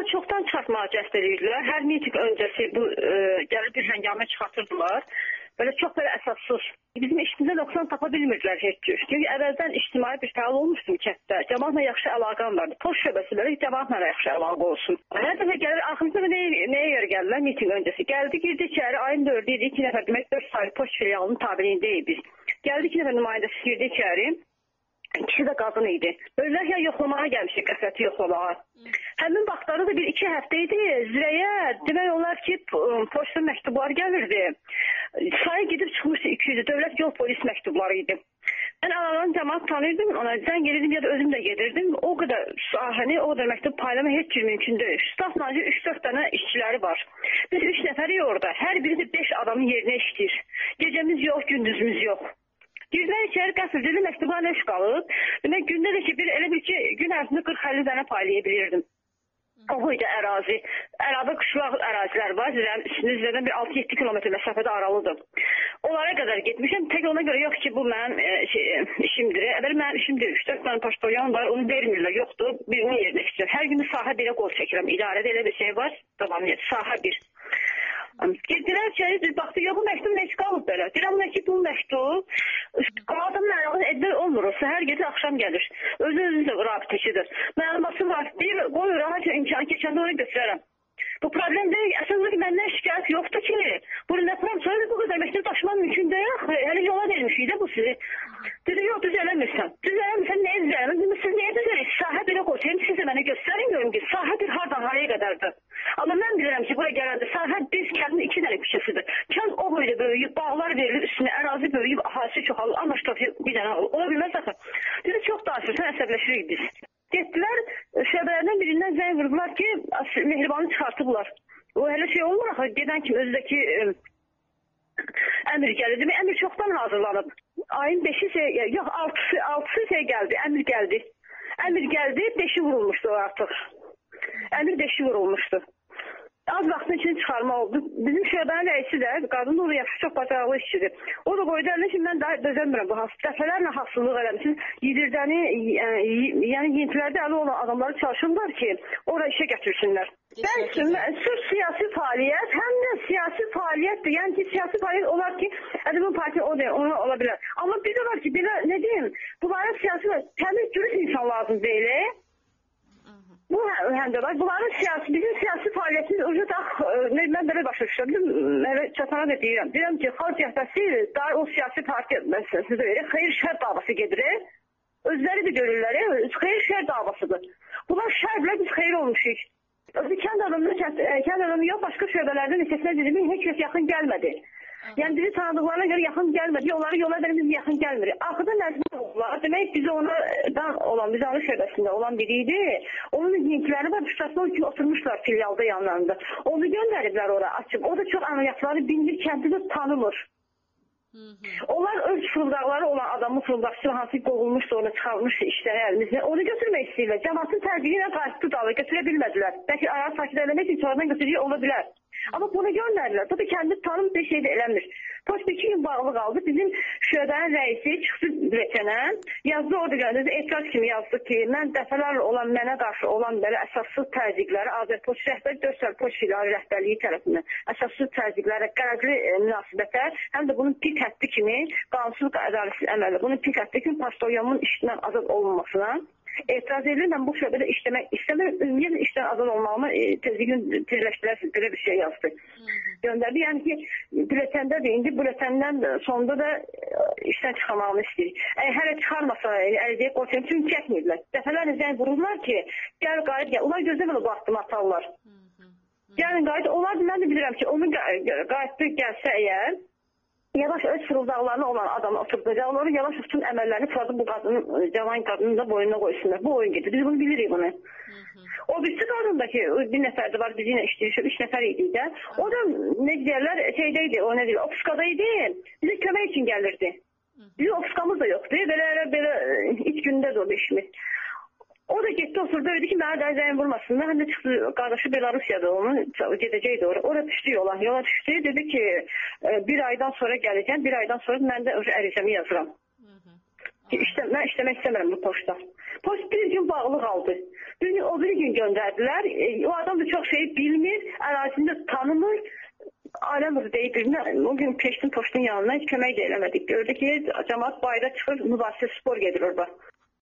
çoxdan çıxartmağa cəhd edirdilər. Hər miting öncəsi bu gəlir bir həngamə çıxartırdılar. Belə çox belə əsassız. Bizim işimizə nöqsan tapa bilmirdilər heç cür. Çünki əvvəldən ictimai bir fəal olmuşdum kənddə. Cəmaatla yaxşı əlaqəm vardı. Post şöbəsi belə cəmaatla yaxşı əlaqə olsun. Hər dəfə gəlir, axırıncı nəyə görə gəldilər miting öncəsi? Gəldi, girdi içəri, ayın 4-ü idi, 2 nəfər demək 4 saylı post filialının tabeliyindəyik biz. Gəldi 2 nəfər nümayəndəsi girdi içəri. İkisi də qadın idi. Böylər ya yoxlamağa gəlmişdik, qəsəti yoxlamağa. Həmin vaxtları da 1-2 həftə idi. Zirəyə demək olar ki, poçta məktublar gəlirdi. Sayı gedib çıxmışdı 200. Dövlət yol polis məktubları idi. Mən aralarını cəmaat tanıyırdım, ona zəng gelirdim ya da özüm də gedirdim. O qədər sahəni, o qədər məktub paylama heç cür mümkün deyil. Staffla 3-4 dənə işçiləri var. Biz 3 nəfərik orada. Hər biri də 5 adamın yerinə işləyir. Gecəmiz yox, gündüzümüz yox. Girmək içəri qəsrdir, məktublar neş qalıb. Demək, gündə də ki, elə bir ki, gün ərzində 40-50 dənə paylaya bilirdim. O boyda ərazi. Əlavə qışlaq ərazilər var. Üstünüzdən bir 6-7 kilometr məsafədə aralıdır. Onlara qədər getmişəm. Tək ona görə yox ki, bu mənim işimdir. Əvvəl mənim işimdir. 3-4 tane paştoyan var, onu vermirlər. Yoxdur, birinin yerinə işləyir. Hər gün sahə 1-ə qol çəkirəm. İdarədə elə bir şey var. Tamam, sahə 1. Girdilər içəri, baxdı, yox, bu məktub neç qalıb belə. Deyirəm, bu məktub, qadın məlumat edilir olmur, səhər gedir, axşam gəlir. Özü-özünüzlə rabitəçidir. Məlumatı var, deyir, qoy, rahat imkanı keçəndə onu götürərəm. Bu problem deyil, əsasında ki, məndən şikayət yoxdur ki, bunu nə problem, sonra bu qədər məktub daşımaq mümkün deyil, hələ yola vermişik də bu sizi. Dedi, yox, düz eləmirsən. Düz eləmirsən, nəyə düz eləmirsən? Siz nəyə düz eləyirsiniz? Sahə 1-ə qoyayım, siz də mənə göstərin, görüm ki, sahə 1 hardan haraya qədərdir. Amma mən bilirəm ki, buraya gələndə sahə 1 kəndin 2 dənə küçəsidir. Kənd o boyda böyüyüb, bağlar verilir üstünə, ərazi böyüyüb, ahalisi çoxalır, amma bir dənə olur. Ola bilməz axı. Dedi, çox danışırsan, əsəbləşirik biz. Getdilər, şəbələrdən birindən zəng vurdular ki, mehribanı çıxartıblar. O hələ şey olmur axı, gedən kimi özdəki əmir gəlir. Demək, əmir çoxdan hazırlanıb. Ayın 5-i, yox, 6-sı gəldi, əmir gəldi. Əmir gəldi, 5-i vurulmuşdu artıq. Əmir 5-i vurulmuşdu. Az vaxtın içini çıxarma oldu. Bizim şöbənin rəisi də, qadın da yaxşı, çox bacarıqlı işçidir. O da qoydu əlinə ki, mən daha dözəmirəm bu dəfələrlə haqsızlıq eləmişim. Yedirdəni, yəni yentilərdə əli olan adamları çalışırlar ki, oraya işə gətirsinlər. Sırf siyasi fəaliyyət, həm də siyasi fəaliyyətdir. Yəni ki, siyasi fəaliyyət olar ki, bu partiya ona ola bilər. Amma bir də var ki, belə, nə deyim, bunların siyasi, təmiz dürüst insan lazım deyil. Bu həm də var. Bunların bizim siyasi fəaliyyətimiz mən belə başa düşürəm. Çatana da deyirəm. Deyirəm ki, xalq cəhbəsi o siyasi partiya məsələsində verir. Xeyir-şər davası gedir. Özləri də görürlər. Xeyir-şər davasıdır. Bunlar şərlə biz xeyir olmuşuz. Kənd adamı yox, başqa şöbələrdən neçəsinə dedim, heç kəs yaxın gəlmədi. Yəni bizi tanıdıqlarına görə yaxın gəlmədi, onları yola verib biz yaxın gəlmirik. Axırda məcbur oldular. Demək bizi biz anı şöbəsində olan biri idi. Onun linkləri var, şübhəsində o ki oturmuşlar filialda yanlarında. Onu göndəriblər oraya açıb. O da çox əməliyyatları bilinir, kəndi də tanımır. Onlar öz fırıldaqları olan adamın fırıldaqçı hansı qovulmuşdu, onu çıxarmışdı işləri əlimizdə. Onu götürmək istəyirlər. Cəmaatın tərbiyi ilə qayıtdı dalı, götürə bilmədilər. Bəlkə ayağı sakit eləmək üçün sonradan götürücü ola bilər. Amma bunu göndərdilər. Bu da kəndi tanım bir şey də eləmir. Poçt 2 gün bağlı qaldı. Bizim şöbənin rəisi çıxdı bülətənə. Yazdı orada göndərdi. Etiraz kimi yazdı ki, mən dəfələrlə olan mənə qarşı olan belə əsassız təzyiqləri Azərpoçt rəhbəri 4 saat poçt filialı rəhbərliyi tərəfindən əsassız təzyiqlərə, qərəzli münasibətə, həm də bunun pik həddi kimi qanunsuz ədaletsiz əməllə, bunun pik həddi kimi pastoyamın işindən azad olunmasına etiraz edirəm. Mən bu şöbədə işləmək istəmirəm. Ümumiyyətlə işdən azad olmağımı tezləşdirəsiniz, belə bir şey yazdı. Göndərdi. Yəni ki, bülətəndədir. İndi bülətəndən sonunda da işdən çıxarmağımı istəyir. Hələ çıxarmasa, əlcəyə qoçayım, çünki çəkməyirlər. Dəfələrlə zəng vururlar ki, gəl, qayıt, gəl. Onlar gözlə belə bu addımı atarlar. Gəlin, qayıt. Onlar mən də bilirəm ki, onu qayıtdı, gəlsə əgər, yavaş öz fırıldaqlarına olan adamı oturtacaq. Onların yavaş bütün əməllərini fırladı bu cavan qadının da boynuna qoysunlar. Bu oyun gedir. Biz bunu bilirik bunu. O birisi qadın da ki, bir nəfər də var, biz yenə işləyir, 3 nəfər idi də. O da nə deyərlər, şeydəydi, o nə deyir, ofiskadaydı. Bizə kömək üçün gəlirdi. Bizim ofiskamız da yoxdur. Belə iç gündədir o işimiz. O da getdi, oturdu, öydü ki, mənə də zəyin vurmasınlar. Həm də çıxdı, qardaşı Belarusiyada onun, gedəcəkdi oraya. Oraya düşdü yola düşdü. Dedi ki, bir aydan sonra gələcəm, bir aydan sonra mən də ərizəmi yazıram. Mən işləmək istəmirəm bu poçtda. Poçt bir gün bağlı qaldı. Dün o bir gün göndərdilər. O adam da çox şey bilmir, ərazini də tanımır. Aləmir deyib birinə. O gün keçdim poçtun yanına, heç kömək də eləmədik. Gördük ki, cəmaət bayıra çıxır, mübahisə spor gedir orada.